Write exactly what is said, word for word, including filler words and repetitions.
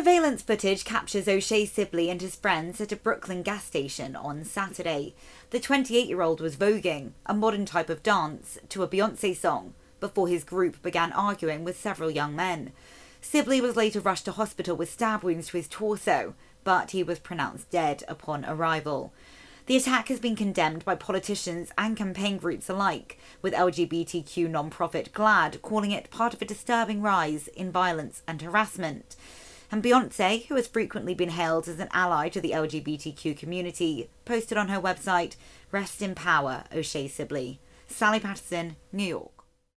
Surveillance footage captures O'Shea Sibley and his friends at a Brooklyn gas station on Saturday. The twenty-eight-year-old was voguing, a modern type of dance, to a Beyoncé song, before his group began arguing with several young men. Sibley was later rushed to hospital with stab wounds to his torso, but he was pronounced dead upon arrival. The attack has been condemned by politicians and campaign groups alike, with L G B T Q non-profit GLAAD calling it part of a disturbing rise in violence and harassment. And Beyoncé, who has frequently been hailed as an ally to the L G B T Q community, posted on her website, "Rest in power, O'Shea Sibley." Sally Patterson, New York.